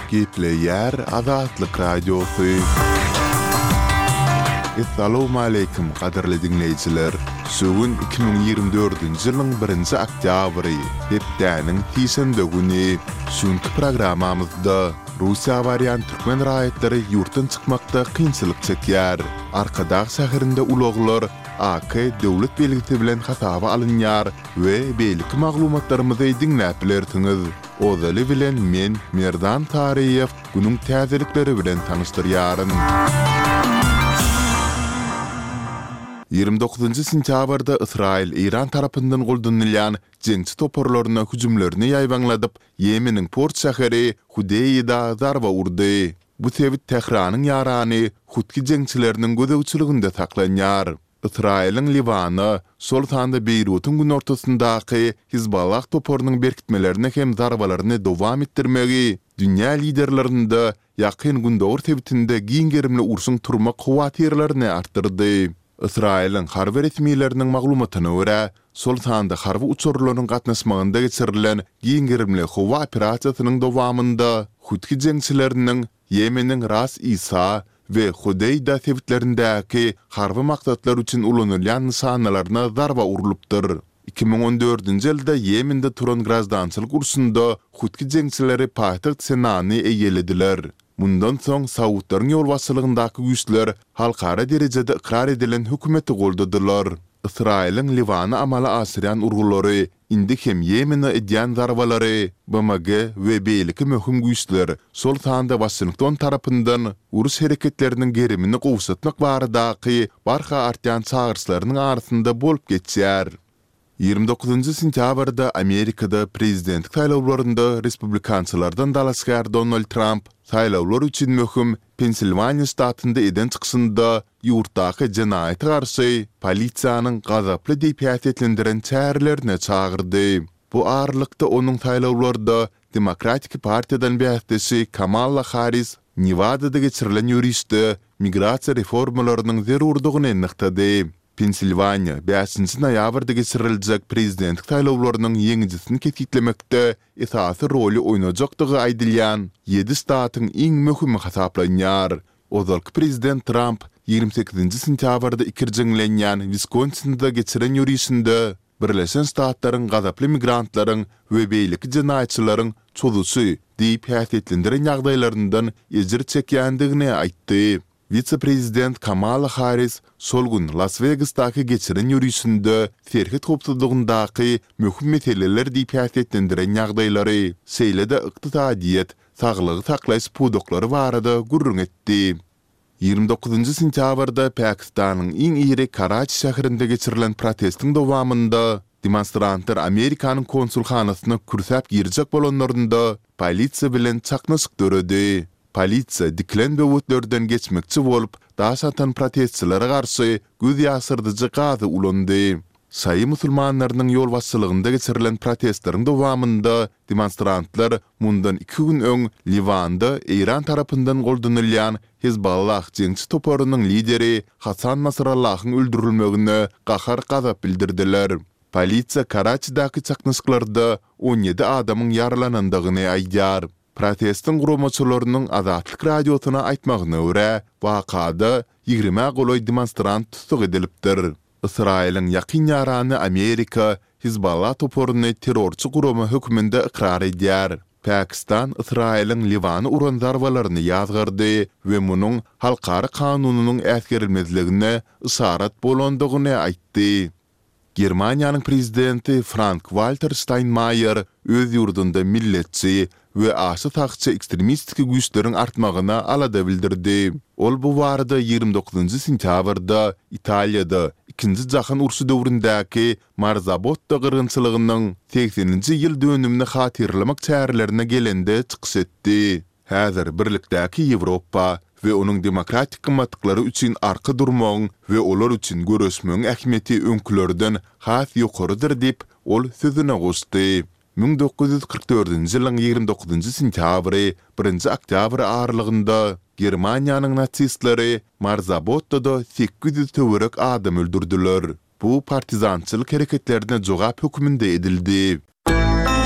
Gepleyer Azatlyk Radiosu. Assalamu alaykum qadarly dinleyijiler. Söwün 2024-nji ýylyň 1-nji oktýabry, hepdäniň tisende güni. Şuňky programamyzda Russiýa bariýan türkmen raýatlary ýurtdan çykmakda kynçylyk çekýär. Arkadaş şäherinde ulaglar AK döwlet belgisi bilen hasaba alynýar we beýlik maglumatlarymyzy dinläp bilersiňiz. Ozaly bilen men Merdan Tariýew günüň täzelikleri bilen tanyşdyrýaryn. 29 sentýabrda Israil İran tarapyndan goldanylýan jeňçi toporlaryna hüjümlerini ýaýbanladyp, Yemeniň port şäheri Hudeyda zarba urdy. Bu sebit Tehranyň ýarany Hutki jeňçileriniň gözegçiliginde saklanýar. Israil'in Livanı, sol tanda Beyrut'un gün ortasındaky Hizballah toporunyň berkitmelerine hem zarbalarını dowam etdirmegi, dünýä liderlerinde ýakyn günde ortabitinde giňgerimli urşuň turma kuwatirlerini artdyrdy. Israil'in harby resmiýetleriniň maglumatyna görä, sol tanda harby uçurlarynyň gatnaşmagynda geçirilen giňgerimli howa operasiýasynyň dowamında Hutki jeňçileriniň Yemeniň Ras Isa ve Hudeyda sebitlerindäki harby maksatlar üçin ulanylýan nişanalaryna zarba urulypdyr. 2014-nji ýylda Yemende turan grazdançylyk ursunda Hutki jeňçileri paýtaxt Senany eýelediler. Bundan soň Saudlaryň ýolbaşçylygyndaky güýçler halkara derejede ikrar edilen hökümeti goldadylar. Israil'in Livanı amala asyryan urgulary, indi hem Yemeni edýän zarbalary, BMG we beýleki möhüm güýçler sol tanda Washington tarapyndan urus hereketleriniň gerimini gowsatmak baradaky barha artýan çağırşlarynyň arasynda bolup geçýär. 29 sentýabrda Amerikada prezidentlik saýlawlarynda respublikançylardan dalaşgar Donald Trump saýlawlar üçin möhüm Pensilvaniya ştatynda eden çyksynda ýurtdaky jenaýete garşy polisiýanyň gazaply diýip ýaýatlendiren çäherlerine çağırdy. Bu aralykda onuň saýlawlarda Demokratik Partiýadan bähdesi Kamala Harris Nevada'da geçirilen ýürüşde migrasiýa reformalarynyň zerurdygyny ýanyklady. Pensilvaniya 5-nji noýabrda geçiriljek prezidentlik saýlawlarynyň ýeňicisini ketitlemekde esasy roly oýnajakdygy aýdylýan 7 ştatyň iň möhümi hasaplanýar. Ozalky prezident Trump 28 sentýabrda ikirjeňlenýän Wisconsin'da geçiren ýürüşinde Birleşen Ştatlaryň gazaply migrantlaryň we beýleki jenaýatçylaryň çolusy diýip ýaýatlendiren ýagdaýlaryndan ejir çekýändigini aýtdy. Vice-prezident Kamala Harris sol gün Las Vegas'daki geçiren ýürüşinde serhet hopsuzlugyndaky möhüm meseleler diýip ýaýatlendiren ýagdaýlary, seýlede ykdysadyýet, saglygy saklaýyş pudoklary barada gurrun etdi. 29 sentýabrda Pakistanyň iň iri Karachi şäherinde geçirilen protestiň dowamında demonstrantlar Amerikanyň konsulxanasyna kürsäp girjek bolanlarynda polisiýa bilen çaknaşyk döredi. Polisiýa diklen böwetlerden geçmekçi bolup, daşatan protestçilere garşy göz ýasyrdyjy gazy ulandy. Saý musulmanlarynyň ýolbaşçylygynda geçirilen protestleriň dowamında demonstrantlar mundan 2 gün öň Livanda İran tarapyndan goldanylýan Hizballah jeňçi toporunyň lideri Hasan Nasrallahyň öldürilmegine gahar gazap bildirdiler. Polisiýa Karachi'daki çaknaşyklarda 17 adamyň yaralanandygyny aýdýar. Protestin guramaçylarynyň Azatlyk radiosuna aýtmagyna görä, wakada 20 goloy demonstrant tutuk edilipdir. Israil'in ýakyn ýarany Amerika Hizballah toporuny terrorçy gurama hökmünde ikrar edýär. Pakistan Israil'in Livanı uran zarbalaryny ýazgyrdy we munyň halkary kanunynyň äsgerilmezligine isarat bolandygyny aýtdy. Germaniýanyň prezidenti Frank-Walter Steinmeier öz ýurdunda milletçi we aşy taxça ekstremistik güýçleriň artmagyna alada bildirdi. Ol bu barada 29 sentýabrda Italiýada 2-nji jahan urşy döwründäki Marzabotta gyrgynçylygynyň 80-nji ýyl dönümini hatirlemek çäherlerine gelende çykyş etdi. Häzir birlikdäki Ýewropa we onuň demokratik gymmatlyklary üçin arka durmagyň we olar üçin görüşmegiň ähmiýeti öňkülerden has ýokarydyr diýip ol sözüne gosdy. 1944-nji ýylyň 29 sentýabry 1-nji oktýabr aralygynda Germaniýanyň natsistlary Marzabottada 800 töwerek adam öldürdiler. Bu partizançylyk hereketlerine jogap hökmünde edildi.